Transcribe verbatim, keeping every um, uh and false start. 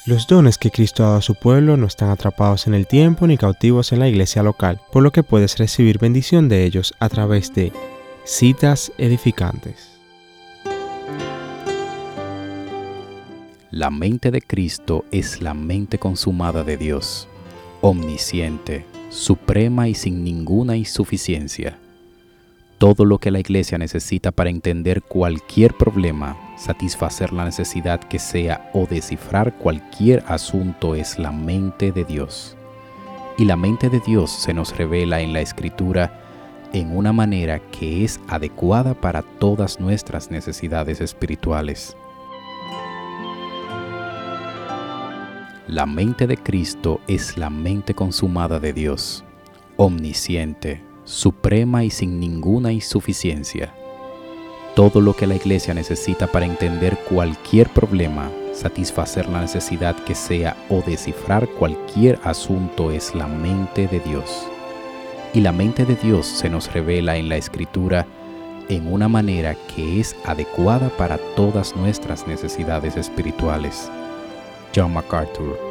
Los dones que Cristo ha dado a su pueblo no están atrapados en el tiempo ni cautivos en la iglesia local, por lo que puedes recibir bendición de ellos a través de citas edificantes. La mente de Cristo es la mente consumada de Dios, omnisciente, suprema y sin ninguna insuficiencia. Todo lo que la iglesia necesita para entender cualquier problema, satisfacer la necesidad que sea o descifrar cualquier asunto es la mente de Dios. Y la mente de Dios se nos revela en la Escritura en una manera que es adecuada para todas nuestras necesidades espirituales. La mente de Cristo es la mente consumada de Dios, omnisciente, suprema y sin ninguna insuficiencia. Todo lo que la iglesia necesita para entender cualquier problema, satisfacer la necesidad que sea o descifrar cualquier asunto es la mente de Dios. Y la mente de Dios se nos revela en la Escritura en una manera que es adecuada para todas nuestras necesidades espirituales. John MacArthur.